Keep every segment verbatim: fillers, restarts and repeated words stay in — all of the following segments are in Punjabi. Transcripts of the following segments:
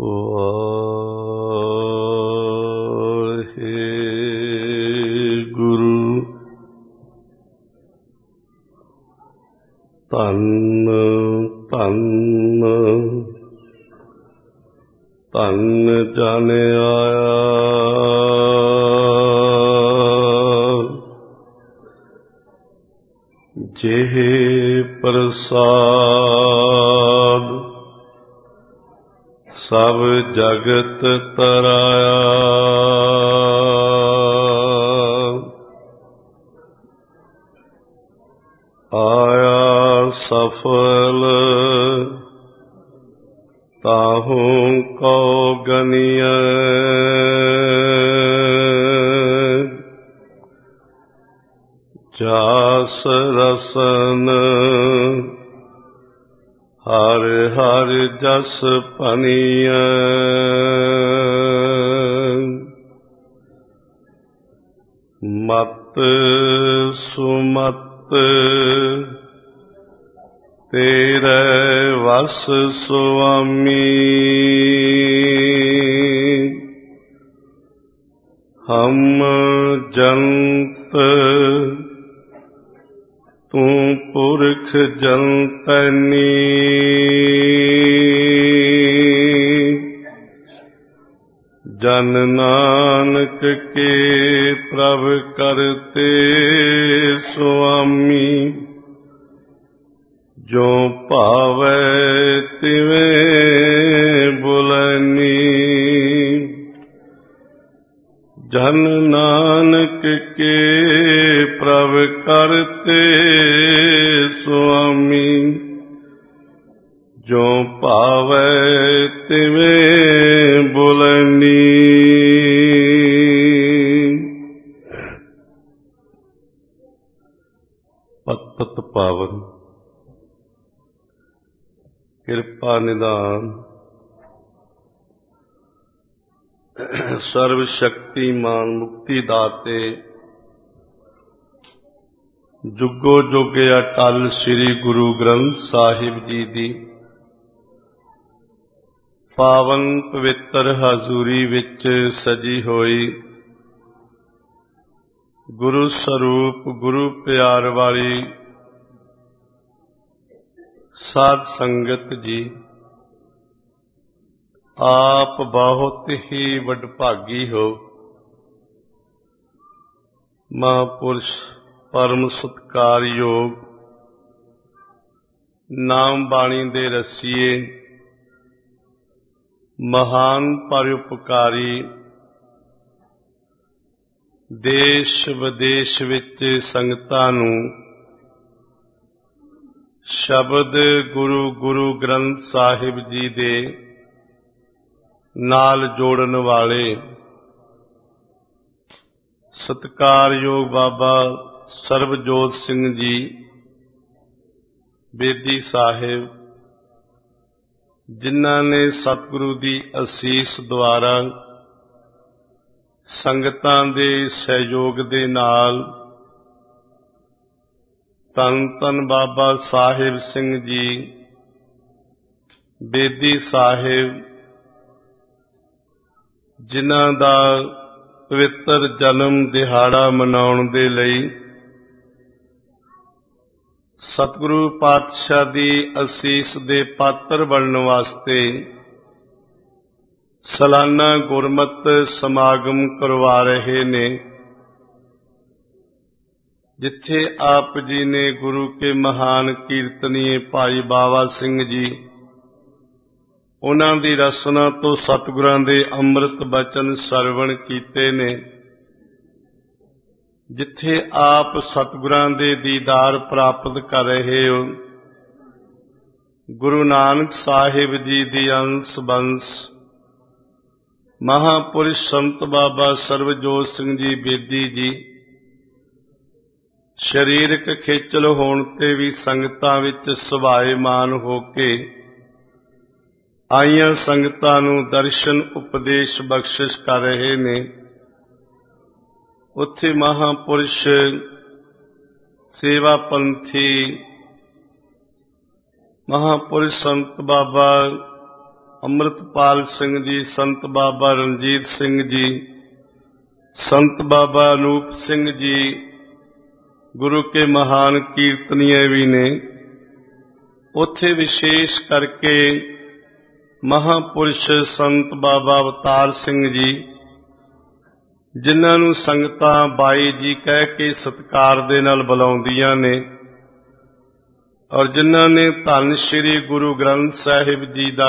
ਵਾਹਿਗੁਰੂ ਧੰਨ ਧੰਨ ਧੰਨ ਜਨ ਆਇਆ ਜਿਹ ਪ੍ਰਸਾਦ ਸਭ ਜਗਤ ਤਰਾਇਆ। ਆਇਆ ਸਫਲ ਤਾਹੂੰ ਕੋ ਗਨੀਐ ਜਾਸ ਰਸਨ ਹਰਿ ਹਰਿ ਜਸ ਭਣੀਐ। ਮਤ ਸੁਮਤ ਤੇਰੇ ਵਸ ਸੁਆਮੀ ਹਮ ਜੰਤ ਤੂੰ ਪੁਰਖ ਜੰਤਨੀ। ਜਨ ਨਾਨਕ ਕੇ ਪ੍ਰਭ ਕਰਤੇ ਸੁਆਮੀ ਜੋ ਭਾਵੈ ਤਿਵੇਂ ਬੁਲਨੀ। ਜਨ ਨਾਨਕ ਕੇ ਪ੍ਰਭ ਕਰਤੇ ਸੁਆਮੀ ਜੋ ਭਾਵੈ ਤਿਵੇਂ ਬੁਲਨੀ। ਪਤ ਪਤ ਪਾਵਨ ਕਿਰਪਾ ਨਿਦਾਨ ਸਰਵ ਸ਼ਕਤੀਮਾਨ ਮੁਕਤੀ ਦਾਤੇ ਜੁਗੋ ਜੁਗ ਅਟਲ ਸ੍ਰੀ ਗੁਰੂ ਗ੍ਰੰਥ ਸਾਹਿਬ ਜੀ ਦੀ ਪਾਵਨ ਪਵਿੱਤਰ ਹਜ਼ੂਰੀ ਵਿੱਚ ਸਜੀ ਹੋਈ ਗੁਰੂ ਸਰੂਪ ਗੁਰੂ ਪਿਆਰ ਵਾਲੀ ਸਾਧ ਸੰਗਤ ਜੀ, ਆਪ ਬਹੁਤ ਹੀ ਵਡਭਾਗੀ ਹੋ। ਮਹਾਂਪੁਰਸ਼ ਪਰਮ ਸਤਿਕਾਰਯੋਗ ਨਾਮ ਬਾਣੀ ਦੇ ਰਸੀਏ ਮਹਾਨ ਪਰਉਪਕਾਰੀ ਦੇਸ਼ ਵਿਦੇਸ਼ ਵਿੱਚ ਸੰਗਤਾਂ ਨੂੰ ਸ਼ਬਦ ਗੁਰੂ ਗੁਰੂ ਗ੍ਰੰਥ ਸਾਹਿਬ ਜੀ ਦੇ ਨਾਲ ਜੋੜਨ ਵਾਲੇ ਸਤਿਕਾਰਯੋਗ ਬਾਬਾ ਸਰਬਜੋਤ ਸਿੰਘ ਜੀ ਬੇਦੀ ਸਾਹਿਬ, ਜਿਨ੍ਹਾਂ ਨੇ ਸਤਿਗੁਰੂ ਦੀ ਅਸੀਸ ਦੁਆਰਾ ਸੰਗਤਾਂ ਦੇ ਸਹਿਯੋਗ ਦੇ ਨਾਲ ਧੰਨ ਧੰਨ ਬਾਬਾ ਸਾਹਿਬ ਸਿੰਘ ਜੀ ਬੇਦੀ ਸਾਹਿਬ, ਜਿਨ੍ਹਾਂ ਦਾ ਪਵਿੱਤਰ ਜਨਮ ਦਿਹਾੜਾ ਮਨਾਉਣ ਦੇ ਲਈ ਸਤਿਗੁਰੂ ਪਾਤਸ਼ਾਹ ਦੀ ਅਸੀਸ ਦੇ ਪਾਤਰ ਬਣਨ ਵਾਸਤੇ ਸਾਲਾਨਾ ਗੁਰਮਤਿ ਸਮਾਗਮ ਕਰਵਾ ਰਹੇ ਨੇ। ਜਿੱਥੇ ਆਪ ਜੀ ਨੇ ਗੁਰੂ ਕੇ ਮਹਾਨ ਕੀਰਤਨੀਏ ਭਾਈ ਬਾਵਾ ਸਿੰਘ ਜੀ, ਉਹਨਾਂ ਦੀ ਰਸਨਾ ਤੋਂ ਸਤਿਗੁਰਾਂ ਦੇ ਅੰਮ੍ਰਿਤ ਬਚਨ ਸਰਵਣ ਕੀਤੇ ਨੇ, ਜਿੱਥੇ ਆਪ ਸਤਿਗੁਰਾਂ ਦੇ ਦੀਦਾਰ ਪ੍ਰਾਪਤ ਕਰ ਰਹੇ ਹੋ, ਗੁਰੂ ਨਾਨਕ ਸਾਹਿਬ ਜੀ ਦੀ ਅੰਸ ਬੰਸ ਮਹਾਂਪੁਰਸ਼ ਸੰਤ ਬਾਬਾ ਸਰਬਜੋਤ ਸਿੰਘ ਜੀ ਬੇਦੀ ਜੀ ਸਰੀਰਕ ਖੇਚਲ ਹੋਣ ਤੇ ਵੀ ਸੰਗਤਾਂ ਵਿੱਚ ਸੁਭਾਏਮਾਨ ਹੋ ਕੇ ਆਈਆਂ ਸੰਗਤਾਂ ਨੂੰ ਦਰਸ਼ਨ ਉਪਦੇਸ਼ ਬਖਸ਼ਿਸ਼ ਕਰ ਰਹੇ ਨੇ। ਉੱਥੇ ਮਹਾਂਪੁਰਸ਼ ਸੇਵਾ ਪੰਥੀ ਮਹਾਂਪੁਰਸ਼ ਸੰਤ ਬਾਬਾ ਅੰਮ੍ਰਿਤਪਾਲ ਸਿੰਘ ਜੀ, ਸੰਤ ਬਾਬਾ ਰਣਜੀਤ ਸਿੰਘ ਜੀ, ਸੰਤ ਬਾਬਾ ਅਨੂਪ ਸਿੰਘ ਜੀ ਗੁਰੂ ਕੇ ਮਹਾਨ ਕੀਰਤਨੀਏ ਵੀ ਨੇ। ਉੱਥੇ ਵਿਸ਼ੇਸ਼ ਕਰਕੇ ਮਹਾਂਪੁਰਸ਼ ਸੰਤ ਬਾਬਾ ਅਵਤਾਰ ਸਿੰਘ ਜੀ, ਜਿਨ੍ਹਾਂ ਨੂੰ ਸੰਗਤਾਂ ਬਾਈ ਜੀ ਕਹਿ ਕੇ ਸਤਿਕਾਰ ਦੇ ਨਾਲ ਬੁਲਾਉਂਦੀਆਂ ਨੇ, ਔਰ ਜਿਨ੍ਹਾਂ ਨੇ ਧੰਨ ਸ਼੍ਰੀ ਗੁਰੂ ਗ੍ਰੰਥ ਸਾਹਿਬ ਜੀ ਦਾ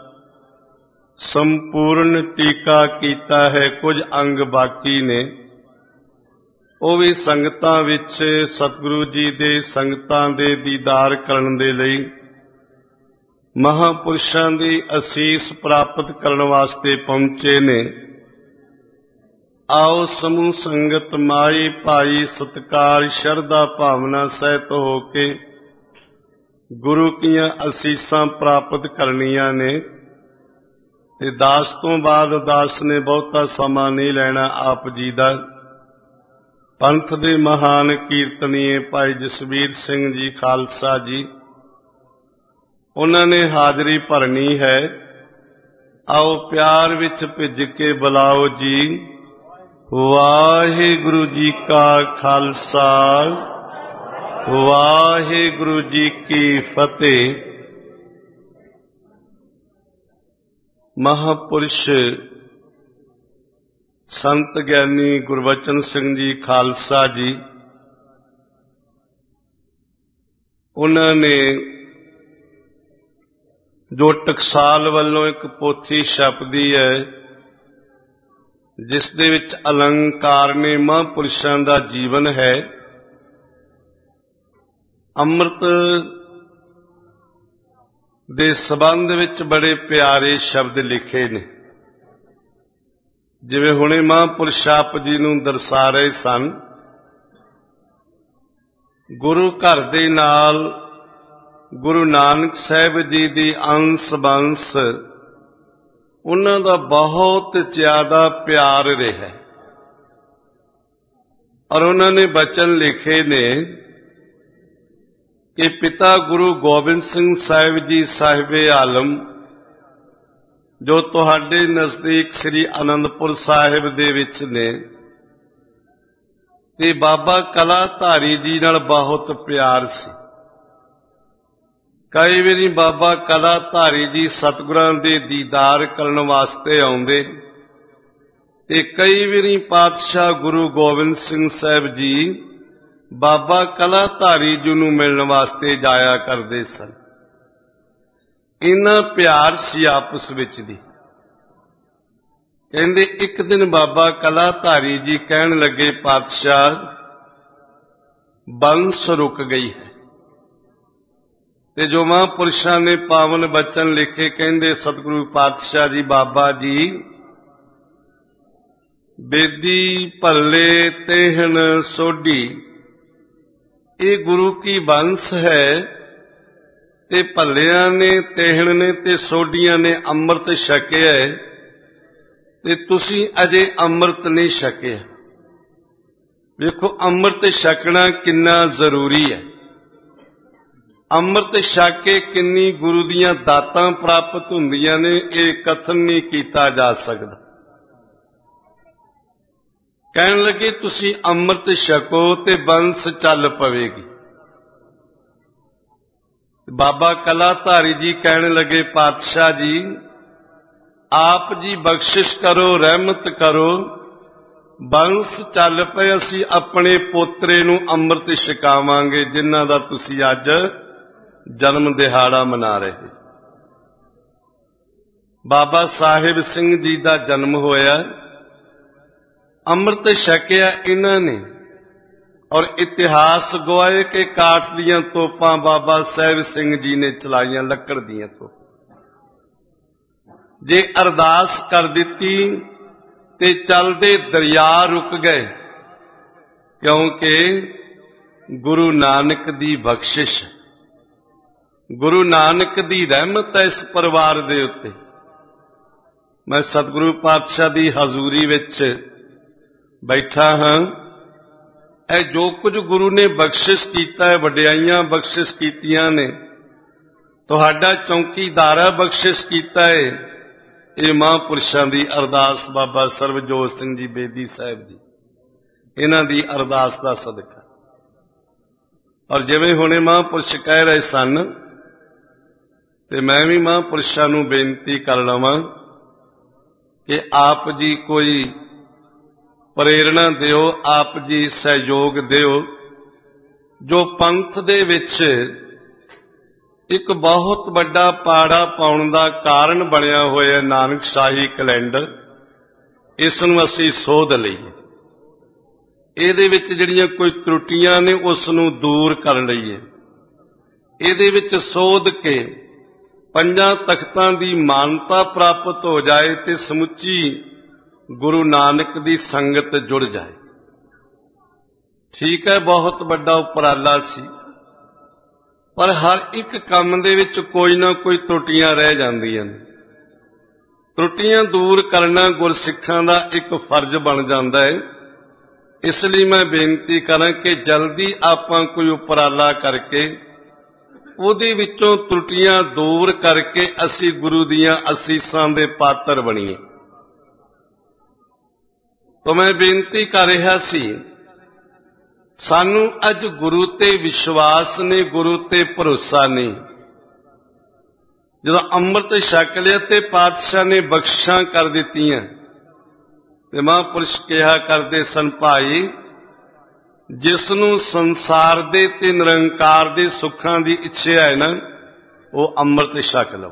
ਸੰਪੂਰਨ ਟੀਕਾ ਕੀਤਾ ਹੈ, ਕੁਝ ਅੰਗ ਬਾਕੀ ਨੇ, ਉਹ ਵੀ ਸੰਗਤਾਂ ਵਿੱਚ ਸਤਿਗੁਰੂ ਜੀ ਦੇ ਸੰਗਤਾਂ ਦੇ ਦੀਦਾਰ ਕਰਨ ਦੇ ਲਈ, ਮਹਾਂਪੁਰਸ਼ਾਂ ਦੀ ਅਸੀਸ ਪ੍ਰਾਪਤ ਕਰਨ ਵਾਸਤੇ ਪਹੁੰਚੇ ਨੇ। ਆਓ ਸਮੂਹ ਸੰਗਤ ਮਾਈ ਭਾਈ ਸਤਿਕਾਰ ਸ਼ਰਧਾ ਭਾਵਨਾ ਸਹਿਤ ਹੋ ਕੇ ਗੁਰੂ ਕੀਆਂ ਅਸੀਸਾਂ ਪ੍ਰਾਪਤ ਕਰਨੀਆਂ ਨੇ। ਤੇ ਦਾਸ ਤੋਂ ਬਾਅਦ ਦਾਸ ਨੇ ਬਹੁਤਾ ਸਮਾਂ ਨਹੀਂ ਲੈਣਾ ਆਪ ਜੀ ਦਾ। ਪੰਥ ਦੇ ਮਹਾਨ ਕੀਰਤਨੀਏ ਭਾਈ ਜਸਵੀਰ ਸਿੰਘ ਜੀ ਖਾਲਸਾ ਜੀ, ਉਹਨਾਂ ਨੇ ਹਾਜ਼ਰੀ ਭਰਨੀ ਹੈ। ਆਓ ਪਿਆਰ ਵਿੱਚ ਭਿੱਜ ਕੇ ਬੁਲਾਓ ਜੀ। ਵਾਹਿਗੁਰੂ ਜੀ ਕਾ ਖਾਲਸਾ, ਵਾਹਿਗੁਰੂ ਜੀ ਕੀ ਫਤਿਹ। ਮਹਾਂਪੁਰਸ਼ ਸੰਤ ਗਿਆਨੀ ਗੁਰਬਚਨ ਸਿੰਘ ਜੀ ਖਾਲਸਾ ਜੀ, ਉਹਨਾਂ ਨੇ ਜੋ ਟਕਸਾਲ ਵੱਲੋਂ ਇੱਕ ਪੋਥੀ ਛਪਦੀ ਹੈ, ਜਿਸ ਦੇ ਵਿੱਚ ਅਲੰਕਾਰ ਨੇ ਮਹਾਂਪੁਰਸ਼ਾਂ ਦਾ ਜੀਵਨ ਹੈ। ਅੰਮ੍ਰਿਤ ਦੇ ਸੰਬੰਧ ਵਿੱਚ ਬੜੇ ਪਿਆਰੇ ਸ਼ਬਦ ਲਿਖੇ ਨੇ, ਜਿਵੇਂ ਹੁਣੇ ਮਹਾਂਪੁਰਸ਼ ਆਪ ਜੀ ਨੂੰ ਦਰਸਾ ਰਹੇ ਸਨ। ਗੁਰੂ ਘਰ ਦੇ ਨਾਲ ਗੁਰੂ ਨਾਨਕ ਸਾਹਿਬ ਜੀ ਦੀ ਅੰਸ ਬੰਸ, ਉਹਨਾਂ ਦਾ ਬਹੁਤ ਜ਼ਿਆਦਾ ਪਿਆਰ ਰਿਹਾ, ਔਰ ਉਹਨਾਂ ਨੇ ਬਚਨ ਲਿਖੇ ਨੇ ਕਿ ਪਿਤਾ ਗੁਰੂ ਗੋਬਿੰਦ ਸਿੰਘ ਸਾਹਿਬ ਜੀ ਸਾਹਿਬੇ ਆਲਮ, ਜੋ ਤੁਹਾਡੇ ਨਜ਼ਦੀਕ ਸ੍ਰੀ ਅਨੰਦਪੁਰ ਸਾਹਿਬ ਦੇ ਵਿੱਚ ਨੇ, ਤੇ ਬਾਬਾ ਕਲਾਧਾਰੀ ਜੀ ਨਾਲ ਬਹੁਤ ਪਿਆਰ ਸੀ। ਕਈ ਵਾਰੀ ਬਾਬਾ ਕਲਾਧਾਰੀ ਜੀ ਸਤਿਗੁਰਾਂ ਦੇ ਦੀਦਾਰ ਕਰਨ ਵਾਸਤੇ ਆਉਂਦੇ, ਤੇ ਕਈ ਵਾਰੀ ਪਾਤਸ਼ਾਹ ਗੁਰੂ ਗੋਬਿੰਦ ਸਿੰਘ ਸਾਹਿਬ ਜੀ ਬਾਬਾ ਕਲਾਧਾਰੀ ਜੀ ਨੂੰ ਮਿਲਣ ਵਾਸਤੇ ਜਾਇਆ ਕਰਦੇ ਸਨ। ਇੰਨਾ ਪਿਆਰ ਸੀ ਆਪਸ ਵਿੱਚ ਦੀ। ਕਹਿੰਦੇ ਇੱਕ ਦਿਨ ਬਾਬਾ ਕਲਾਧਾਰੀ ਜੀ ਕਹਿਣ ਲੱਗੇ, ਪਾਤਸ਼ਾਹ ਬੰਸ ਰੁਕ ਗਈ ਹੈ। ਤੇ ਜੋ ਮਹਾਂਪੁਰਸ਼ਾਂ ਨੇ ਪਾਵਨ ਬਚਨ ਲਿਖੇ, ਕਹਿੰਦੇ ਸਤਿਗੁਰੂ ਪਾਤਸ਼ਾਹ ਜੀ, ਬਾਬਾ ਜੀ ਬੇਦੀ ਭੱਲੇ ਤੇਹਣ ਸੋਢੀ, ਇਹ ਗੁਰੂ ਕੀ ਬੰਸ ਹੈ, ਤੇ ਭੱਲਿਆਂ ਨੇ, ਤੇਹਣ ਨੇ ਤੇ ਸੋਢੀਆਂ ਨੇ ਅੰਮ੍ਰਿਤ ਛਕਿਆ, ਤੇ ਤੁਸੀਂ ਅਜੇ ਅੰਮ੍ਰਿਤ ਨਹੀਂ ਛਕਿਆ। ਵੇਖੋ ਅੰਮ੍ਰਿਤ ਛਕਣਾ ਕਿੰਨਾ ਜ਼ਰੂਰੀ ਹੈ। ਅੰਮ੍ਰਿਤ ਛਕ ਕੇ ਕਿੰਨੀ ਗੁਰੂ ਦੀਆਂ ਦਾਤਾਂ ਪ੍ਰਾਪਤ ਹੁੰਦੀਆਂ ਨੇ, ਇਹ ਕਥਨ ਨਹੀਂ ਕੀਤਾ ਜਾ ਸਕਦਾ। ਕਹਿਣ ਲੱਗੇ ਤੁਸੀਂ ਅੰਮ੍ਰਿਤ ਛਕੋ ਤੇ ਬੰਸ ਚੱਲ ਪਵੇਗੀ। ਬਾਬਾ ਕਲਾਧਾਰੀ ਜੀ ਕਹਿਣ ਲੱਗੇ, ਪਾਤਸ਼ਾਹ ਜੀ ਆਪ ਜੀ ਬਖਸ਼ਿਸ਼ ਕਰੋ, ਰਹਿਮਤ ਕਰੋ, ਬੰਸ ਚੱਲ ਪਏ, ਅਸੀਂ ਆਪਣੇ ਪੋਤਰੇ ਨੂੰ ਅੰਮ੍ਰਿਤ ਛਕਾਵਾਂਗੇ, ਜਿਨ੍ਹਾਂ ਦਾ ਤੁਸੀਂ ਅੱਜ ਜਨਮ ਦਿਹਾੜਾ ਮਨਾ ਰਹੇ। ਬਾਬਾ ਸਾਹਿਬ ਸਿੰਘ ਜੀ ਦਾ ਜਨਮ ਹੋਇਆ, ਅੰਮ੍ਰਿਤ ਛਕਿਆ ਇਹਨਾਂ ਨੇ, ਔਰ ਇਤਿਹਾਸ ਗਵਾਏ ਕਿ ਕਾਠ ਦੀਆਂ ਤੋਪਾਂ ਬਾਬਾ ਸਾਹਿਬ ਸਿੰਘ ਜੀ ਨੇ ਚਲਾਈਆਂ, ਲੱਕੜ ਦੀਆਂ ਤੋਪਾਂ। ਜੇ ਅਰਦਾਸ ਕਰ ਦਿੱਤੀ ਤੇ ਚੱਲਦੇ ਦਰਿਆ ਰੁਕ ਗਏ, ਕਿਉਂਕਿ ਗੁਰੂ ਨਾਨਕ ਦੀ ਬਖਸ਼ਿਸ਼, ਗੁਰੂ ਨਾਨਕ ਦੀ ਰਹਿਮਤ ਹੈ ਇਸ ਪਰਿਵਾਰ ਦੇ ਉੱਤੇ। ਮੈਂ ਸਤਿਗੁਰੂ ਪਾਤਸ਼ਾਹ ਦੀ ਹਜ਼ੂਰੀ ਵਿੱਚ ਬੈਠਾ ਹਾਂ। ਇਹ ਜੋ ਕੁਝ ਗੁਰੂ ਨੇ ਬਖਸ਼ਿਸ਼ ਕੀਤਾ ਹੈ, ਵਡਿਆਈਆਂ ਬਖਸ਼ਿਸ਼ ਕੀਤੀਆਂ ਨੇ, ਤੁਹਾਡਾ ਚੌਂਕੀਦਾਰਾ ਬਖਸ਼ਿਸ਼ ਕੀਤਾ ਹੈ। ਇਹ ਮਹਾਂਪੁਰਸ਼ਾਂ ਦੀ ਅਰਦਾਸ, ਬਾਬਾ ਸਰਬਜੋਤ ਸਿੰਘ ਜੀ ਬੇਦੀ ਸਾਹਿਬ ਜੀ, ਇਹਨਾਂ ਦੀ ਅਰਦਾਸ ਦਾ ਸਦਕਾ। ਔਰ ਜਿਵੇਂ ਹੁਣੇ ਮਹਾਂਪੁਰਸ਼ ਕਹਿ ਰਹੇ ਸਨ, ਤੇ ਮੈਂ ਵੀ ਮਹਾਂਪੁਰਸ਼ਾਂ ਨੂੰ ਬੇਨਤੀ ਕਰ ਲਵਾਂ ਕਿ ਆਪ ਜੀ ਕੋਈ ਪ੍ਰੇਰਣਾ ਦਿਓ, ਆਪ ਜੀ ਸਹਿਯੋਗ ਦਿਓ। ਜੋ ਪੰਥ ਦੇ ਵਿੱਚ ਇੱਕ ਬਹੁਤ ਵੱਡਾ ਪਾੜਾ ਪਾਉਣ ਦਾ ਕਾਰਨ ਬਣਿਆ ਹੋਇਆ ਨਾਨਕਸ਼ਾਹੀ ਕੈਲੰਡਰ, ਇਸ ਨੂੰ ਅਸੀਂ ਸੋਧ ਲਈਏ। ਇਹਦੇ ਵਿੱਚ ਜਿਹੜੀਆਂ ਕੋਈ ਤਰੁੱਟੀਆਂ ਨੇ ਉਸ ਨੂੰ ਦੂਰ ਕਰ ਲਈਏ। ਇਹਦੇ ਵਿੱਚ ਸੋਧ ਕੇ ਪੰਜਾਂ ਤਖਤਾਂ ਦੀ ਮਾਨਤਾ ਪ੍ਰਾਪਤ ਹੋ ਜਾਏ ਤੇ ਸਮੁੱਚੀ ਗੁਰੂ ਨਾਨਕ ਦੀ ਸੰਗਤ ਜੁੜ ਜਾਏ। ਠੀਕ ਹੈ, ਬਹੁਤ ਵੱਡਾ ਉਪਰਾਲਾ ਸੀ, ਪਰ ਹਰ ਇੱਕ ਕੰਮ ਦੇ ਵਿੱਚ ਕੋਈ ਨਾ ਕੋਈ ਤਰੁੱਟੀਆਂ ਰਹਿ ਜਾਂਦੀਆਂ ਨੇ। ਤਰੁੱਟੀਆਂ ਦੂਰ ਕਰਨਾ ਗੁਰਸਿੱਖਾਂ ਦਾ ਇੱਕ ਫਰਜ਼ ਬਣ ਜਾਂਦਾ ਹੈ। ਇਸ ਲਈ ਮੈਂ ਬੇਨਤੀ ਕਰਾਂ ਕਿ ਜਲਦੀ ਆਪਾਂ ਕੋਈ ਉਪਰਾਲਾ ਕਰਕੇ ਉਹਦੇ ਵਿੱਚੋਂ ਤਰੁੱਟੀਆਂ ਦੂਰ ਕਰਕੇ ਅਸੀਂ ਗੁਰੂ ਦੀਆਂ ਅਸੀਸਾਂ ਦੇ ਪਾਤਰ ਬਣੀਏ। ਤਾਂ ਮੈਂ ਬੇਨਤੀ ਕਰ ਰਿਹਾ ਸੀ, ਸਾਨੂੰ ਅੱਜ ਗੁਰੂ ਤੇ ਵਿਸ਼ਵਾਸ ਨੇ, ਗੁਰੂ ਤੇ ਭਰੋਸਾ ਨਹੀਂ। ਜਦੋਂ ਅੰਮ੍ਰਿਤ ਛਕ ਲਿਆ ਤੇ ਪਾਤਸ਼ਾਹ ਨੇ ਬਖਸ਼ਾਂ ਕਰ ਦਿੱਤੀਆਂ, ਤੇ ਮਹਾਂਪੁਰਸ਼ ਕਿਹਾ ਕਰਦੇ ਸਨ, ਭਾਈ ਜਿਸ ਨੂੰ ਸੰਸਾਰ ਦੇ ਤੇ ਨਿਰੰਕਾਰ ਦੇ ਸੁੱਖਾਂ ਦੀ ਇੱਛਾ ਹੈ ਨਾ, ਉਹ ਅੰਮ੍ਰਿਤ ਛਕ ਲਓ।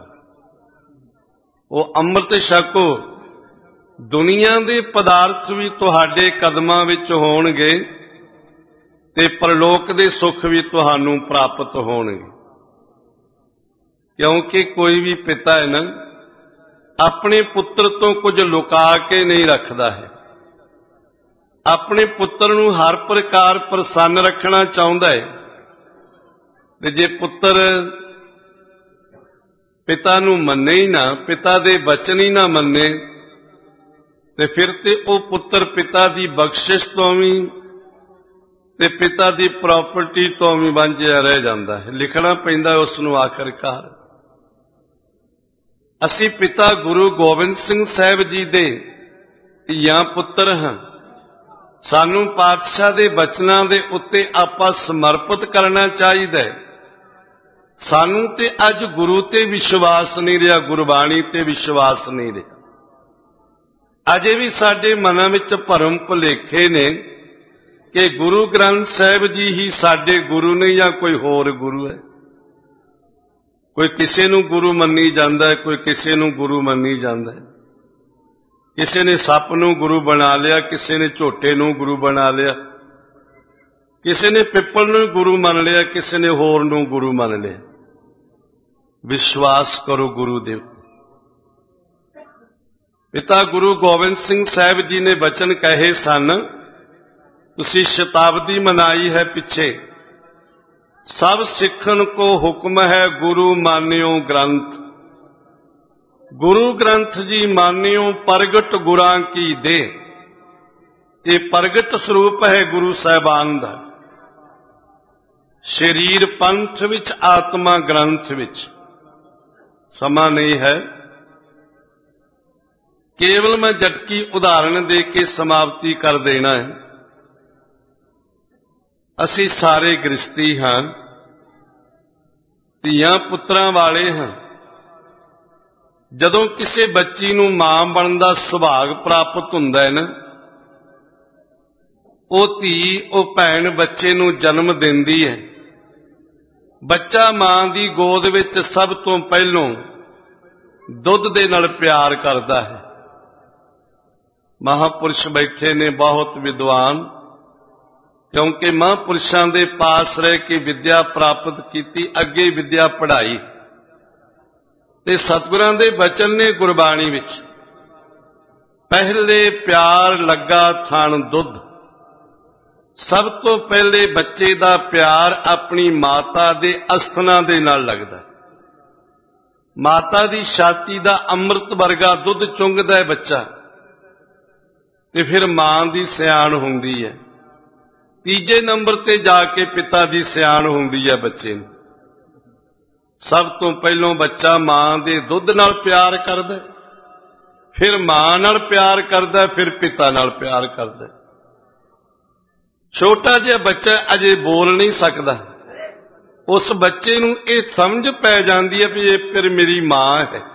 ਉਹ ਅੰਮ੍ਰਿਤ ਛਕੋ। ਦੁਨੀਆ ਦੇ ਪਦਾਰਥ ਵੀ ਤੁਹਾਡੇ ਕਦਮਾਂ ਵਿੱਚ ਹੋਣਗੇ ਤੇ ਪਰਲੋਕ ਦੇ ਸੁੱਖ ਵੀ ਤੁਹਾਨੂੰ ਪ੍ਰਾਪਤ ਹੋਣਗੇ। ਕਿਉਂਕਿ ਕੋਈ ਵੀ ਪਿਤਾ ਹੈ ਨਾ, ਆਪਣੇ ਪੁੱਤਰ ਤੋਂ ਕੁਝ ਲੁਕਾ ਕੇ ਨਹੀਂ ਰੱਖਦਾ ਹੈ। ਆਪਣੇ ਪੁੱਤਰ ਨੂੰ ਹਰ ਪ੍ਰਕਾਰ ਪ੍ਰਸੰਨ ਰੱਖਣਾ ਚਾਹੁੰਦਾ ਹੈ। ਤੇ ਜੇ ਪੁੱਤਰ ਪਿਤਾ ਨੂੰ ਮੰਨੇ ਹੀ ਨਾ, ਪਿਤਾ ਦੇ ਬਚਨ ਹੀ ਨਾ ਮੰਨੇ, ਤੇ ਫਿਰ ਤੇ ਉਹ ਪੁੱਤਰ ਪਿਤਾ ਦੀ ਬਖਸ਼ਿਸ਼ ਤੋਂ ਵੀ ਤੇ ਪਿਤਾ ਦੀ ਪ੍ਰਾਪਰਟੀ ਤੋਂ ਵੀ ਵਾਂਝਿਆ ਰਹਿ ਜਾਂਦਾ ਹੈ। ਲਿਖਣਾ ਪੈਂਦਾ ਉਸ ਨੂੰ ਆਖਰਕਾਰ। ਅਸੀਂ ਪਿਤਾ ਗੁਰੂ ਗੋਬਿੰਦ ਸਿੰਘ ਸਾਹਿਬ ਜੀ ਦੇ ਧੀਆਂ ਪੁੱਤਰ ਹਾਂ। ਸਾਨੂੰ ਪਾਤਸ਼ਾਹ ਦੇ ਬਚਨਾਂ ਦੇ ਉੱਤੇ ਆਪਾਂ ਸਮਰਪਿਤ ਕਰਨਾ ਚਾਹੀਦਾ ਹੈ। ਸਾਨੂੰ ਤੇ ਅੱਜ ਗੁਰੂ ਤੇ ਵਿਸ਼ਵਾਸ ਨਹੀਂ ਰਿਹਾ, ਗੁਰਬਾਣੀ ਤੇ ਵਿਸ਼ਵਾਸ ਨਹੀਂ ਰਿਹਾ। ਅਜੇ ਵੀ ਸਾਡੇ ਮਨਾਂ ਵਿੱਚ ਭਰਮ ਭੁਲੇਖੇ ਨੇ ਕਿ ਗੁਰੂ ਗ੍ਰੰਥ ਸਾਹਿਬ ਜੀ ਹੀ ਸਾਡੇ ਗੁਰੂ ਨੇ ਜਾਂ ਕੋਈ ਹੋਰ ਗੁਰੂ ਹੈ। ਕੋਈ ਕਿਸੇ ਨੂੰ ਗੁਰੂ ਮੰਨੀ ਜਾਂਦਾ ਹੈ, ਕੋਈ ਕਿਸੇ ਨੂੰ ਗੁਰੂ ਮੰਨੀ ਜਾਂਦਾ ਹੈ। ਕਿਸੇ ਨੇ ਸੱਪ ਨੂੰ ਗੁਰੂ ਬਣਾ ਲਿਆ, ਕਿਸੇ ਨੇ ਝੋਟੇ ਨੂੰ ਗੁਰੂ ਬਣਾ ਲਿਆ, ਕਿਸੇ ਨੇ ਪਿੱਪਲ ਨੂੰ ਗੁਰੂ ਮੰਨ ਲਿਆ, ਕਿਸੇ ਨੇ ਹੋਰ ਨੂੰ ਗੁਰੂ ਮੰਨ ਲਿਆ। ਵਿਸ਼ਵਾਸ ਕਰੋ ਗੁਰੂ ਦੇ। ਪਿਤਾ ਗੁਰੂ ਗੋਬਿੰਦ ਸਿੰਘ ਸਾਹਿਬ ਜੀ ਨੇ ਬਚਨ ਕਹੇ ਸਨ, ਤੁਸੀਂ ਸ਼ਤਾਬਦੀ ਮਨਾਈ ਹੈ ਪਿੱਛੇ, ਸਭ ਸਿੱਖਣ ਕੋ ਹੁਕਮ ਹੈ ਗੁਰੂ ਮਾਨਿਓ ਗ੍ਰੰਥ। ਗੁਰੂ ਗ੍ਰੰਥ ਜੀ ਮਾਨਿਓ ਪ੍ਰਗਟ ਗੁਰਾਂ ਕੀ ਦੇ। ਇਹ ਪ੍ਰਗਟ ਸਰੂਪ ਹੈ ਗੁਰੂ ਸਾਹਿਬਾਨ ਦਾ। ਸਰੀਰ ਪੰਥ ਵਿੱਚ, ਆਤਮਾ ਗ੍ਰੰਥ ਵਿੱਚ। ਸਮਾਂ ਨਹੀਂ ਹੈ, ਕੇਵਲ ਮੈਂ ਜਟਕੀ ਉਦਾਹਰਣ ਦੇ ਕੇ ਸਮਾਪਤੀ ਕਰ ਦੇਣਾ ਹੈ। ਅਸੀਂ ਸਾਰੇ ਗ੍ਰਸਤੀ ਹਾਂ, ਧੀਆਂ ਪੁੱਤਰਾਂ ਵਾਲੇ ਹਾਂ। ਜਦੋਂ ਕਿਸੇ ਬੱਚੀ ਨੂੰ ਮਾਂ ਬਣਨ ਦਾ ਸੁਭਾਗ ਪ੍ਰਾਪਤ ਹੁੰਦਾ ਹੈ ਨਾ, ਉਹ ਧੀ, ਉਹ ਭੈਣ ਬੱਚੇ ਨੂੰ ਜਨਮ ਦਿੰਦੀ ਹੈ। ਬੱਚਾ ਮਾਂ ਦੀ ਗੋਦ ਵਿੱਚ ਸਭ ਤੋਂ ਪਹਿਲੋਂ ਦੁੱਧ ਦੇ ਨਾਲ ਪਿਆਰ ਕਰਦਾ ਹੈ। ਮਹਾਂਪੁਰਸ਼ ਬੈਠੇ ਨੇ ਬਹੁਤ ਵਿਦਵਾਨ, ਕਿਉਂਕਿ ਮਹਾਂਪੁਰਸ਼ਾਂ ਦੇ ਪਾਸ ਰਹਿ ਕੇ ਵਿਦਿਆ ਪ੍ਰਾਪਤ ਕੀਤੀ, ਅੱਗੇ ਵਿਦਿਆ ਪੜ੍ਹਾਈ। ਤੇ ਸਤਿਗੁਰਾਂ ਦੇ ਬਚਨ ਨੇ ਗੁਰਬਾਣੀ ਵਿੱਚ, ਪਹਿਲੇ ਪਿਆਰ ਲੱਗਾ ਥਣ ਦੁੱਧ। ਸਭ ਤੋਂ ਪਹਿਲੇ ਬੱਚੇ ਦਾ ਪਿਆਰ ਆਪਣੀ ਮਾਤਾ ਦੇ ਅਸਥਨਾਂ ਦੇ ਨਾਲ ਲੱਗਦਾ। ਮਾਤਾ ਦੀ ਛਾਤੀ ਦਾ ਅੰਮ੍ਰਿਤ ਵਰਗਾ ਦੁੱਧ ਚੁੰਘਦਾ ਹੈ ਬੱਚਾ, ਤੇ ਫਿਰ ਮਾਂ ਦੀ ਸਿਆਣ ਹੁੰਦੀ ਹੈ। ਤੀਜੇ ਨੰਬਰ ਤੇ ਜਾ ਕੇ ਪਿਤਾ ਦੀ ਸਿਆਣ ਹੁੰਦੀ ਹੈ ਬੱਚੇ ਨੂੰ। ਸਭ ਤੋਂ ਪਹਿਲੋਂ ਬੱਚਾ ਮਾਂ ਦੇ ਦੁੱਧ ਨਾਲ ਪਿਆਰ ਕਰਦਾ, ਫਿਰ ਮਾਂ ਨਾਲ ਪਿਆਰ ਕਰਦਾ, ਫਿਰ ਪਿਤਾ ਨਾਲ ਪਿਆਰ ਕਰਦਾ। ਛੋਟਾ ਜਿਹਾ ਬੱਚਾ ਅਜੇ ਬੋਲ ਨਹੀਂ ਸਕਦਾ, ਉਸ ਬੱਚੇ ਨੂੰ ਇਹ ਸਮਝ ਪੈ ਜਾਂਦੀ ਹੈ ਵੀ ਇਹ ਫਿਰ ਮੇਰੀ ਮਾਂ ਹੈ।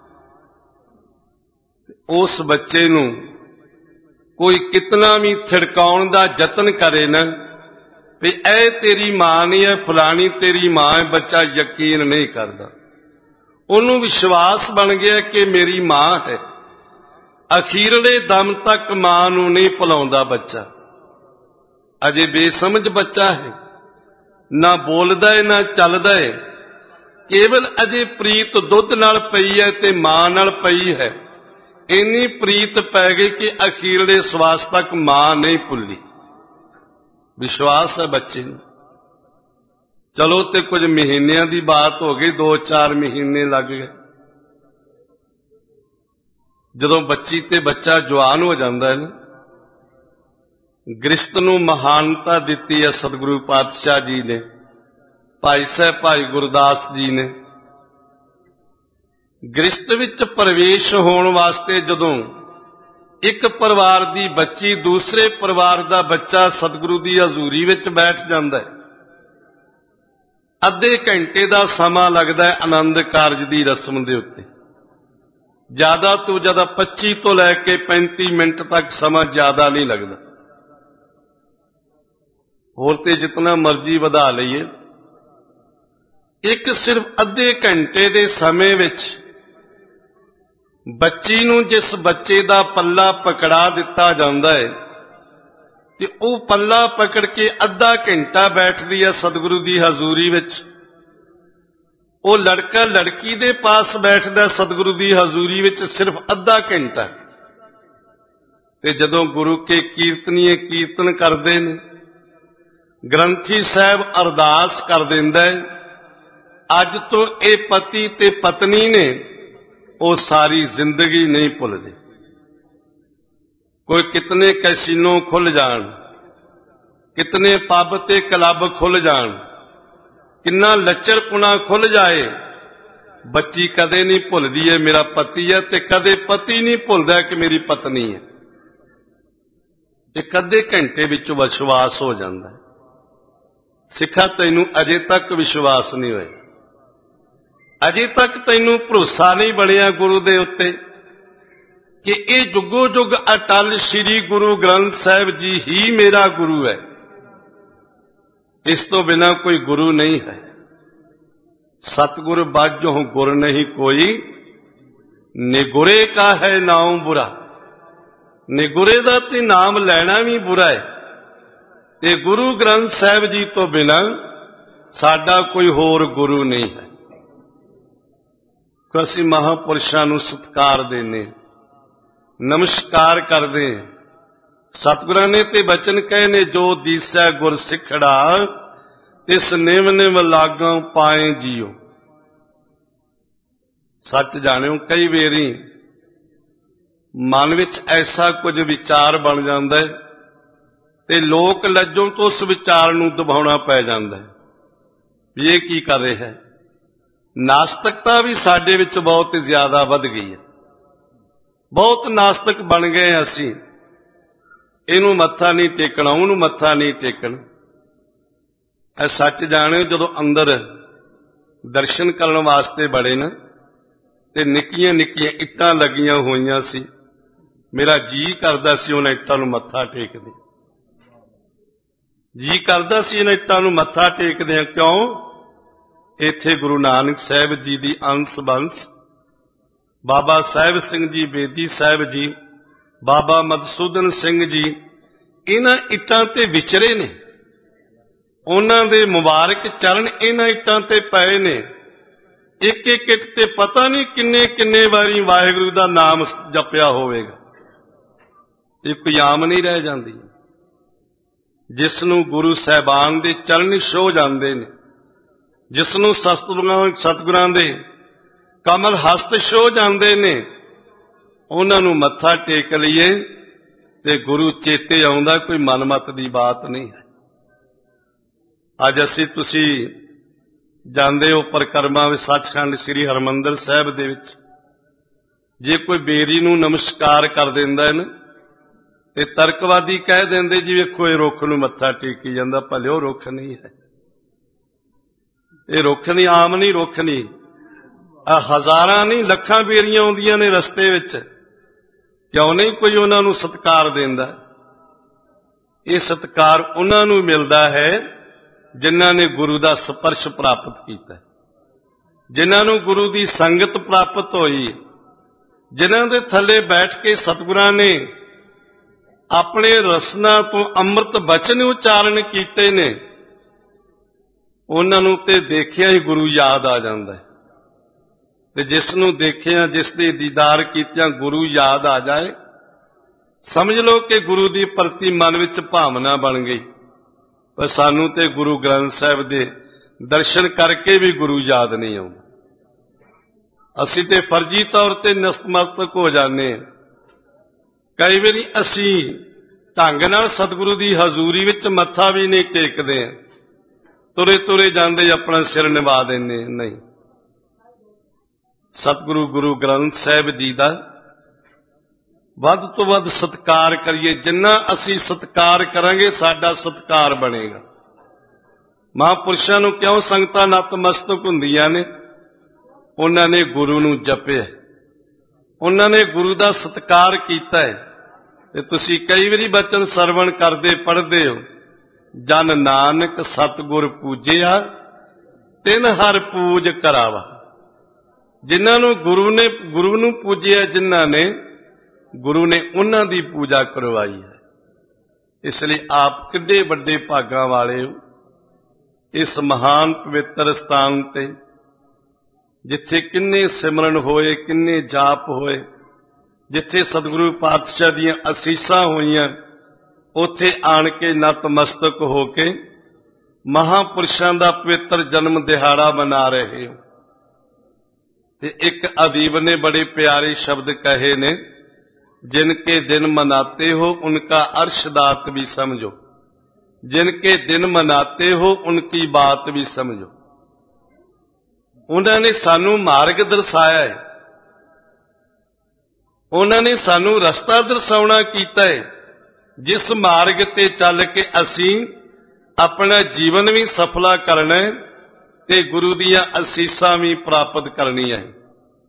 ਉਸ ਬੱਚੇ ਨੂੰ ਕੋਈ ਕਿਤਨਾ ਵੀ ਥਿੜਕਾਉਣ ਦਾ ਯਤਨ ਕਰੇ ਨਾ ਵੀ ਇਹ ਤੇਰੀ ਮਾਂ ਨਹੀਂ ਹੈ, ਫਲਾਣੀ ਤੇਰੀ ਮਾਂ ਹੈ, ਬੱਚਾ ਯਕੀਨ ਨਹੀਂ ਕਰਦਾ। ਉਹਨੂੰ ਵਿਸ਼ਵਾਸ ਬਣ ਗਿਆ ਕਿ ਮੇਰੀ ਮਾਂ ਹੈ। ਅਖੀਰਲੇ ਦਮ ਤੱਕ ਮਾਂ ਨੂੰ ਨਹੀਂ ਭੁਲਾਉਂਦਾ ਬੱਚਾ। ਅਜੇ ਬੇਸਮਝ ਬੱਚਾ ਹੈ, ਨਾ ਬੋਲਦਾ ਹੈ ਨਾ ਚੱਲਦਾ ਹੈ, ਕੇਵਲ ਅਜੇ ਪ੍ਰੀਤ ਦੁੱਧ ਨਾਲ ਪਈ ਹੈ ਤੇ ਮਾਂ ਨਾਲ ਪਈ ਹੈ। ਇੰਨੀ ਪ੍ਰੀਤ ਪੈ ਗਈ ਕਿ ਅਖੀਰਲੇ ਸਵਾਸ ਤੱਕ ਮਾਂ ਨਹੀਂ ਭੁੱਲੀ। ਵਿਸ਼ਵਾਸ ਹੈ ਬੱਚੇ ਨੂੰ। ਚਲੋ ਤੇ ਕੁਝ ਮਹੀਨਿਆਂ ਦੀ ਬਾਤ ਹੋ ਗਈ, ਦੋ ਚਾਰ ਮਹੀਨੇ ਲੱਗ ਗਏ। ਜਦੋਂ ਬੱਚੀ ਤੇ ਬੱਚਾ ਜਵਾਨ ਹੋ ਜਾਂਦਾ ਹੈ ਨਾ, ਗ੍ਰਿਸ਼ਤ ਨੂੰ ਮਹਾਨਤਾ ਦਿੱਤੀ ਹੈ ਸਤਿਗੁਰੂ ਪਾਤਸ਼ਾਹ ਜੀ ਨੇ, ਭਾਈ ਸਾਹਿਬ ਭਾਈ ਗੁਰਦਾਸ ਜੀ ਨੇ। ਗ੍ਰਿਸ਼ਤ ਵਿੱਚ ਪ੍ਰਵੇਸ਼ ਹੋਣ ਵਾਸਤੇ ਜਦੋਂ ਇੱਕ ਪਰਿਵਾਰ ਦੀ ਬੱਚੀ ਦੂਸਰੇ ਪਰਿਵਾਰ ਦਾ ਬੱਚਾ ਸਤਿਗੁਰੂ ਦੀ ਹਜ਼ੂਰੀ ਵਿੱਚ ਬੈਠ ਜਾਂਦਾ ਹੈ, ਅੱਧੇ ਘੰਟੇ ਦਾ ਸਮਾਂ ਲੱਗਦਾ ਹੈ ਆਨੰਦ ਕਾਰਜ ਦੀ ਰਸਮ ਦੇ ਉੱਤੇ। ਜ਼ਿਆਦਾ ਤੋਂ ਜ਼ਿਆਦਾ ਪੱਚੀ ਤੋਂ ਲੈ ਕੇ ਪੈਂਤੀ ਮਿੰਟ ਤੱਕ ਸਮਾਂ ਜ਼ਿਆਦਾ ਨਹੀਂ ਲੱਗਦਾ। ਹੋਰ ਤੇ ਜਿਤਨਾ ਮਰਜ਼ੀ ਵਧਾ ਲਈਏ, ਇੱਕ ਸਿਰਫ ਅੱਧੇ ਘੰਟੇ ਦੇ ਸਮੇਂ ਵਿੱਚ ਬੱਚੀ ਨੂੰ ਜਿਸ ਬੱਚੇ ਦਾ ਪੱਲਾ ਪਕੜਾ ਦਿੱਤਾ ਜਾਂਦਾ ਹੈ ਤੇ ਉਹ ਪੱਲਾ ਪਕੜ ਕੇ ਅੱਧਾ ਘੰਟਾ ਬੈਠਦੀ ਹੈ ਸਤਿਗੁਰੂ ਦੀ ਹਜ਼ੂਰੀ ਵਿੱਚ। ਉਹ ਲੜਕਾ ਲੜਕੀ ਦੇ ਪਾਸ ਬੈਠਦਾ ਸਤਿਗੁਰੂ ਦੀ ਹਜ਼ੂਰੀ ਵਿੱਚ ਸਿਰਫ ਅੱਧਾ ਘੰਟਾ। ਤੇ ਜਦੋਂ ਗੁਰੂ ਕੇ ਕੀਰਤਨੀਏ ਕੀਰਤਨ ਕਰਦੇ ਨੇ, ਗ੍ਰੰਥੀ ਸਾਹਿਬ ਅਰਦਾਸ ਕਰ ਦਿੰਦਾ ਹੈ, ਅੱਜ ਤੋਂ ਇਹ ਪਤੀ ਤੇ ਪਤਨੀ ਨੇ, ਉਹ ਸਾਰੀ ਜ਼ਿੰਦਗੀ ਨਹੀਂ ਭੁੱਲਦੇ। ਕੋਈ ਕਿਤਨੇ ਕੈਸੀਨੋ ਖੁੱਲ ਜਾਣ, ਕਿਤਨੇ ਪੱਬ ਤੇ ਕਲੱਬ ਖੁੱਲ ਜਾਣ, ਕਿੰਨਾ ਲੱਚਰਪੁਣਾ ਖੁੱਲ ਜਾਏ, ਬੱਚੀ ਕਦੇ ਨਹੀਂ ਭੁੱਲਦੀ ਹੈ ਮੇਰਾ ਪਤੀ ਹੈ, ਤੇ ਕਦੇ ਪਤੀ ਨਹੀਂ ਭੁੱਲਦਾ ਕਿ ਮੇਰੀ ਪਤਨੀ ਹੈ। ਇੱਕ ਅੱਧੇ ਘੰਟੇ ਵਿੱਚ ਵਿਸ਼ਵਾਸ ਹੋ ਜਾਂਦਾ ਹੈ। ਸਿੱਖਾ ਤੈਨੂੰ ਅਜੇ ਤੱਕ ਵਿਸ਼ਵਾਸ ਨਹੀਂ ਹੋਇਆ, ਅਜੇ ਤੱਕ ਤੈਨੂੰ ਭਰੋਸਾ ਨਹੀਂ ਬਣਿਆ ਗੁਰੂ ਦੇ ਉੱਤੇ ਕਿ ਇਹ ਜੁਗੋ ਜੁਗ ਅਟਲ ਸ੍ਰੀ ਗੁਰੂ ਗ੍ਰੰਥ ਸਾਹਿਬ ਜੀ ਹੀ ਮੇਰਾ ਗੁਰੂ ਹੈ, ਇਸ ਤੋਂ ਬਿਨਾਂ ਕੋਈ ਗੁਰੂ ਨਹੀਂ ਹੈ। ਸਤਿਗੁਰ ਬਾਝੋਂ ਗੁਰ ਨਹੀਂ ਕੋਈ, ਨਿਗੁਰੇ ਕਾ ਹੈ ਨਾਮ ਬੁਰਾ। ਨਿਗੁਰੇ ਦਾ ਤੇ ਨਾਮ ਲੈਣਾ ਵੀ ਬੁਰਾ ਹੈ, ਤੇ ਗੁਰੂ ਗ੍ਰੰਥ ਸਾਹਿਬ ਜੀ ਤੋਂ ਬਿਨਾਂ ਸਾਡਾ ਕੋਈ ਹੋਰ ਗੁਰੂ ਨਹੀਂ ਹੈ। ਕਿ ਅਸੀਂ ਮਹਾਂਪੁਰਸ਼ਾਂ ਨੂੰ ਸਤਿਕਾਰ ਦੇਨੇ, ਨਮਸਕਾਰ ਕਰਦੇ। ਸਤਿਗੁਰਾਂ ਨੇ ਤੇ ਬਚਨ ਕਹੇ ਨੇ, ਜੋ ਦੀਸੈ ਗੁਰ ਸਿੱਖੜਾ ਤਿਸ ਨਿਵ ਨਿਵ ਲਾਗਾਂ ਪਾਏ ਜੀਓ। ਸੱਚ ਜਾਣਿਓ, ਕਈ ਵੇਰੀ ਮਨ ਵਿੱਚ ਐਸਾ ਕੁਝ ਵਿਚਾਰ ਬਣ ਜਾਂਦਾ ਹੈ ਤੇ ਲੋਕ ਲੱਜੋਂ ਤੋਂ ਉਸ ਵਿਚਾਰ ਨੂੰ ਦਬਾਉਣਾ ਪੈ ਜਾਂਦਾ ਹੈ ਵੀ ਇਹ ਕੀ ਕਰ ਰਿਹਾ ਹੈ। ਨਾਸਤਿਕਤਾ ਵੀ ਸਾਡੇ ਵਿੱਚ ਬਹੁਤ ਜ਼ਿਆਦਾ ਵੱਧ ਗਈ ਹੈ। ਬਹੁਤ ਨਾਸਤਿਕ ਬਣ ਗਏ ਅਸੀਂ। ਇਹਨੂੰ ਮੱਥਾ ਨਹੀਂ ਟੇਕਣਾ, ਉਹਨੂੰ ਮੱਥਾ ਨਹੀਂ ਟੇਕਣਾ। ਇਹ ਸੱਚ ਜਾਣਿਓ, ਜਦੋਂ ਅੰਦਰ ਦਰਸ਼ਨ ਕਰਨ ਵਾਸਤੇ ਬੜੇ ਨਾ ਤੇ ਨਿੱਕੀਆਂ ਨਿੱਕੀਆਂ ਇੱਟਾਂ ਲੱਗੀਆਂ ਹੋਈਆਂ ਸੀ, ਮੇਰਾ ਜੀ ਕਰਦਾ ਸੀ ਉਹਨਾਂ ਇੱਟਾਂ ਨੂੰ ਮੱਥਾ ਟੇਕਦੇ। ਜੀ ਕਰਦਾ ਸੀ ਇਹਨਾਂ ਇੱਟਾਂ ਨੂੰ ਮੱਥਾ ਟੇਕਦੇ। ਕਿਉਂ? ਇੱਥੇ ਗੁਰੂ ਨਾਨਕ ਸਾਹਿਬ ਜੀ ਦੀ ਅੰਸ ਬੰਸ, ਬਾਬਾ ਸਾਹਿਬ ਸਿੰਘ ਜੀ ਬੇਦੀ ਸਾਹਿਬ ਜੀ, ਬਾਬਾ ਮਧੂਸੂਦਨ ਸਿੰਘ ਜੀ, ਇਹਨਾਂ ਇੱਟਾਂ ਤੇ ਵਿਚਰੇ ਨੇ। ਉਹਨਾਂ ਦੇ ਮੁਬਾਰਕ ਚਰਨ ਇਹਨਾਂ ਇੱਟਾਂ ਤੇ ਪਏ ਨੇ। ਇੱਕ ਇੱਕ ਇੱਟ ਤੇ ਪਤਾ ਨਹੀਂ ਕਿੰਨੇ ਕਿੰਨੇ ਵਾਰੀ ਵਾਹਿਗੁਰੂ ਦਾ ਨਾਮ ਜਪਿਆ ਹੋਵੇਗਾ। ਇਹ ਕੋਈ ਆਮ ਨਹੀਂ ਰਹਿ ਜਾਂਦੀ। ਜਿਸ ਨੂੰ ਗੁਰੂ ਸਾਹਿਬਾਨ ਦੇ ਚਰਨ ਛੋਹ ਜਾਂਦੇ ਨੇ, ਜਿਸ ਨੂੰ ਸਤਿਗੁਰਾਂ ਸਤਿਗੁਰਾਂ ਦੇ ਕਮਲ ਹਸਤ ਛੋਹ ਜਾਂਦੇ ਨੇ, ਉਹਨਾਂ ਨੂੰ ਮੱਥਾ ਟੇਕ ਲਈਏ ਤੇ ਗੁਰੂ ਚੇਤੇ ਆਉਂਦਾ। ਕੋਈ ਮਨਮਤ ਦੀ ਬਾਤ ਨਹੀਂ ਹੈ। ਅੱਜ ਅਸੀਂ ਤੁਸੀਂ ਜਾਂਦੇ ਹੋ ਪਰਿਕਰਮਾ ਵਿੱਚ ਸੱਚਖੰਡ ਸ੍ਰੀ ਹਰਿਮੰਦਰ ਸਾਹਿਬ ਦੇ ਵਿੱਚ ਜੇ ਕੋਈ ਬੇਰੀ ਨੂੰ ਨਮਸਕਾਰ ਕਰ ਦਿੰਦਾ ਹੈ ਨਾ ਤੇ ਤਰਕਵਾਦੀ ਕਹਿ ਦਿੰਦੇ ਜੀ ਵੇਖੋ ਇਹ ਰੁੱਖ ਨੂੰ ਮੱਥਾ ਟੇਕੀ ਜਾਂਦਾ, ਭਲੇ ਉਹ ਰੁੱਖ ਨਹੀਂ ਹੈ, ਇਹ ਰੁੱਖ ਨਹੀਂ, ਆਮ ਨਹੀਂ, ਰੁੱਖ ਨਹੀਂ, ਆ ਹਜ਼ਾਰਾਂ ਨਹੀਂ ਲੱਖਾਂ ਬੇਰੀਆਂ ਆਉਂਦੀਆਂ ਨੇ ਰਸਤੇ ਵਿੱਚ, ਕਿਉਂ ਨਹੀਂ ਕੋਈ ਉਹਨਾਂ ਨੂੰ ਸਤਿਕਾਰ ਦਿੰਦਾ? ਇਹ ਸਤਿਕਾਰ ਉਹਨਾਂ ਨੂੰ ਮਿਲਦਾ ਹੈ ਜਿਨ੍ਹਾਂ ਨੇ ਗੁਰੂ ਦਾ ਸਪਰਸ਼ ਪ੍ਰਾਪਤ ਕੀਤਾ, ਜਿਨ੍ਹਾਂ ਨੂੰ ਗੁਰੂ ਦੀ ਸੰਗਤ ਪ੍ਰਾਪਤ ਹੋਈ, ਜਿਨ੍ਹਾਂ ਦੇ ਥੱਲੇ ਬੈਠ ਕੇ ਸਤਿਗੁਰਾਂ ਨੇ ਆਪਣੇ ਰਸਨਾ ਤੋਂ ਅੰਮ੍ਰਿਤ ਬਚਨ ਉਚਾਰਨ ਕੀਤੇ ਨੇ, ਉਹਨਾਂ ਨੂੰ ਤੇ ਦੇਖਿਆ ਹੀ ਗੁਰੂ ਯਾਦ ਆ ਜਾਂਦਾ ਹੈ। ਤੇ ਜਿਸ ਨੂੰ ਦੇਖਿਆ, ਜਿਸ ਦੇ ਦੀਦਾਰ ਕੀਤਿਆਂ ਗੁਰੂ ਯਾਦ ਆ ਜਾਏ, ਸਮਝ ਲਓ ਕਿ ਗੁਰੂ ਦੀ ਪ੍ਰਤੀ ਮਨ ਵਿੱਚ ਭਾਵਨਾ ਬਣ ਗਈ। ਪਰ ਸਾਨੂੰ ਤੇ ਗੁਰੂ ਗ੍ਰੰਥ ਸਾਹਿਬ ਦੇ ਦਰਸ਼ਨ ਕਰਕੇ ਵੀ ਗੁਰੂ ਯਾਦ ਨਹੀਂ ਆਉਂਦਾ, ਅਸੀਂ ਤੇ ਫਰਜ਼ੀ ਤੌਰ ਤੇ ਨਤਮਸਤਕ ਹੋ ਜਾਂਦੇ ਹਾਂ। ਕਈ ਵਾਰੀ ਅਸੀਂ ਢੰਗ ਨਾਲ ਸਤਿਗੁਰੂ ਦੀ ਹਜ਼ੂਰੀ ਵਿੱਚ ਮੱਥਾ ਵੀ ਨਹੀਂ ਟੇਕਦੇ, ਤੁਰੇ ਤੁਰੇ ਜਾਂਦੇ ਆਪਣਾ ਸਿਰ ਨਿਵਾ ਦਿੰਦੇ। ਨਹੀਂ, ਸਤਿਗੁਰੂ ਗੁਰੂ ਗ੍ਰੰਥ ਸਾਹਿਬ ਜੀ ਦਾ ਵੱਧ ਤੋਂ ਵੱਧ ਸਤਿਕਾਰ ਕਰੀਏ। ਜਿੰਨਾ ਅਸੀਂ ਸਤਿਕਾਰ ਕਰਾਂਗੇ ਸਾਡਾ ਸਤਿਕਾਰ ਬਣੇਗਾ। ਮਹਾਂਪੁਰਸ਼ਾਂ ਨੂੰ ਕਿਉਂ ਸੰਗਤਾਂ ਨਤਮਸਤਕ ਹੁੰਦੀਆਂ ਨੇ? ਉਹਨਾਂ ਨੇ ਗੁਰੂ ਨੂੰ ਜਪਿਆ, ਉਹਨਾਂ ਨੇ ਗੁਰੂ ਦਾ ਸਤਿਕਾਰ ਕੀਤਾ ਹੈ। ਤੇ ਤੁਸੀਂ ਕਈ ਵਾਰੀ ਬਚਨ ਸਰਵਣ ਕਰਦੇ ਪੜ੍ਹਦੇ ਹੋ, ਜਨ ਨਾਨਕ ਸਤਿਗੁਰ ਪੂਜਿਆ ਤਿਨ ਹਰ ਪੂਜ ਕਰਾਵਾ। ਜਿਨ੍ਹਾਂ ਨੂੰ ਗੁਰੂ ਨੇ ਗੁਰੂ ਨੂੰ ਪੂਜਿਆ, ਜਿਨ੍ਹਾਂ ਨੇ ਗੁਰੂ ਨੇ ਉਹਨਾਂ ਦੀ ਪੂਜਾ ਕਰਵਾਈ ਹੈ। ਇਸ ਲਈ ਆਪ ਕਿੱਡੇ ਵੱਡੇ ਭਾਗਾਂ ਵਾਲੇ ਹੋ ਇਸ ਮਹਾਨ ਪਵਿੱਤਰ ਸਥਾਨ ਤੇ, ਜਿੱਥੇ ਕਿੰਨੇ ਸਿਮਰਨ ਹੋਏ, ਕਿੰਨੇ ਜਾਪ ਹੋਏ, ਜਿੱਥੇ ਸਤਿਗੁਰੂ ਪਾਤਸ਼ਾਹ ਦੀਆਂ ਅਸੀਸਾਂ ਹੋਈਆਂ, ਉੱਥੇ ਆਣ ਕੇ ਨਤਮਸਤਕ ਹੋ ਕੇ ਮਹਾਂਪੁਰਸ਼ਾਂ ਦਾ ਪਵਿੱਤਰ ਜਨਮ ਦਿਹਾੜਾ ਮਨਾ ਰਹੇ ਹੋ। ਤੇ ਇੱਕ ਅਦੀਬ ਨੇ ਬੜੇ ਪਿਆਰੇ ਸ਼ਬਦ ਕਹੇ ਨੇ, ਜਿਨਕੇ ਦਿਨ ਮਨਾਤੇ ਹੋ ਉਨਕਾ ਅਰਸ਼ ਦਾਤ ਵੀ ਸਮਝੋ, ਜਿਨਕੇ ਦਿਨ ਮਨਾਤੇ ਹੋ ਉਨਕੀ ਬਾਤ ਵੀ ਸਮਝੋ। ਉਹਨਾਂ ਨੇ ਸਾਨੂੰ ਮਾਰਗ ਦਰਸਾਇਆ ਹੈ, ਉਹਨਾਂ ਨੇ ਸਾਨੂੰ ਰਸਤਾ ਦਰਸਾਉਣਾ ਕੀਤਾ ਹੈ, ਜਿਸ ਮਾਰਗ ਤੇ ਚੱਲ ਕੇ ਅਸੀਂ ਆਪਣਾ ਜੀਵਨ ਵੀ ਸਫਲਾ ਕਰਨਾ ਹੈ ਤੇ ਗੁਰੂ ਦੀਆਂ ਅਸੀਸਾਂ ਵੀ ਪ੍ਰਾਪਤ ਕਰਨੀਆਂ ਹੈ।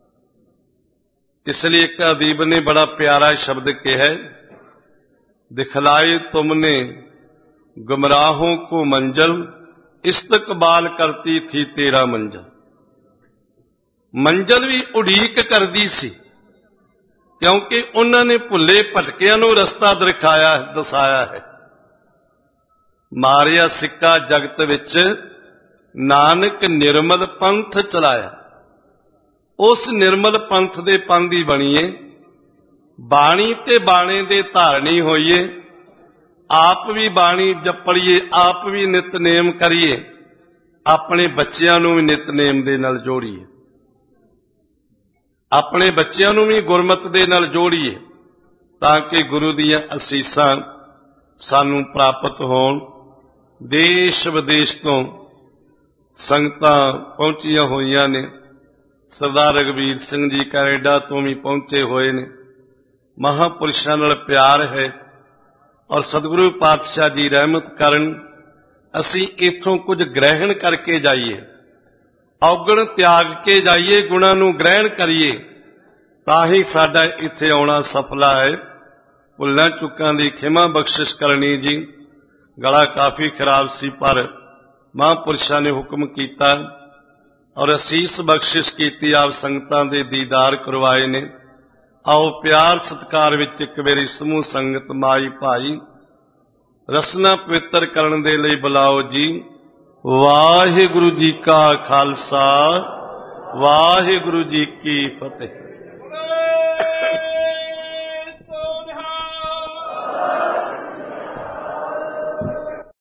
ਇਸ ਲਈ ਇੱਕ ਅਦੀਬ ਨੇ ਬੜਾ ਪਿਆਰਾ ਸ਼ਬਦ ਕਿਹਾ, ਦਿਖਲਾਏ ਤੁਮਨੇ ਗੁਮਰਾਹੋਂ ਕੋ ਮੰਜ਼ਲ, ਇਸਤਕਬਾਲ ਕਰਤੀ ਥੀ ਤੇਰਾ ਮੰਜ਼ਲ। ਮੰਜ਼ਲ ਵੀ ਉਡੀਕ ਕਰਦੀ ਸੀ, ਕਿਉਂਕਿ ਉਹਨਾਂ ਨੇ ਭੁੱਲੇ ਭਟਕਿਆਂ ਨੂੰ ਰਸਤਾ ਦਿਖਾਇਆ ਦਸਾਇਆ ਹੈ। ਮਾਰਿਆ ਸਿੱਕਾ ਜਗਤ ਵਿੱਚ ਨਾਨਕ ਨਿਰਮਲ ਪੰਥ ਚਲਾਇਆ। ਉਸ ਨਿਰਮਲ ਪੰਥ ਦੇ ਪੰਥੀ ਬਣੀਏ, ਬਾਣੀ ਤੇ ਬਾਣੇ ਦੇ ਧਾਰਨੀ ਹੋਈਏ, ਆਪ ਵੀ ਬਾਣੀ ਜਪੜੀਏ, ਆਪ ਵੀ ਨਿਤਨੇਮ ਕਰੀਏ, ਆਪਣੇ ਬੱਚਿਆਂ ਨੂੰ ਵੀ ਨਿਤਨੇਮ ਦੇ ਨਾਲ ਜੋੜੀਏ, ਆਪਣੇ ਬੱਚਿਆਂ ਨੂੰ ਵੀ ਗੁਰਮਤ ਦੇ ਨਾਲ ਜੋੜੀਏ, ਤਾਂ ਕਿ ਗੁਰੂ ਦੀਆਂ ਅਸੀਸਾਂ ਸਾਨੂੰ ਪ੍ਰਾਪਤ ਹੋਣ। ਦੇਸ਼ ਵਿਦੇਸ਼ ਤੋਂ ਸੰਗਤਾਂ ਪਹੁੰਚੀਆਂ ਹੋਈਆਂ ਨੇ। ਸਰਦਾਰ ਰਘਬੀਰ ਸਿੰਘ ਜੀ ਕੈਨੇਡਾ ਤੋਂ ਵੀ ਪਹੁੰਚੇ ਹੋਏ ਨੇ। ਮਹਾਂਪੁਰਸ਼ਾਂ ਨਾਲ ਪਿਆਰ ਹੈ ਔਰ ਸਤਿਗੁਰੂ ਪਾਤਸ਼ਾਹ ਜੀ ਰਹਿਮਤ ਕਰਨ ਅਸੀਂ ਇੱਥੋਂ ਕੁਝ ਗ੍ਰਹਿਣ ਕਰਕੇ ਜਾਈਏ, ਔਗਣ ਤਿਆਗ ਕੇ ਜਾਈਏ, ਗੁਣਾਂ ਨੂੰ ਗ੍ਰਹਿਣ ਕਰੀਏ, ਤਾਂ ਹੀ ਸਾਡਾ ਇੱਥੇ ਆਉਣਾ ਸਫਲਾ ਹੈ। ਭੁੱਲਾਂ ਚੁੱਕਾਂ ਦੀ ਖਿਮਾ ਬਖਸ਼ਿਸ਼ ਕਰਨੀ ਜੀ। ਗਲਾ ਕਾਫੀ ਖਰਾਬ ਸੀ, ਪਰ ਮਹਾਂਪੁਰਸ਼ਾਂ ਨੇ ਹੁਕਮ ਕੀਤਾ ਔਰ ਅਸੀਸ ਬਖਸ਼ਿਸ਼ ਕੀਤੀ, ਆਪ ਸੰਗਤਾਂ ਦੇ ਦੀਦਾਰ ਕਰਵਾਏ ਨੇ। ਆਓ ਪਿਆਰ ਸਤਿਕਾਰ ਵਿੱਚ ਇੱਕ ਵਾਰੀ ਸਮੂਹ ਸੰਗਤ ਮਾਈ ਭਾਈ ਰਸਨਾ ਪਵਿੱਤਰ ਕਰਨ ਦੇ ਲਈ ਬੁਲਾਓ ਜੀ। ਵਾਹਿਗੁਰੂ ਜੀ ਕਾ ਖਾਲਸਾ, ਵਾਹਿਗੁਰੂ ਜੀ ਕੀ ਫਤਿਹ।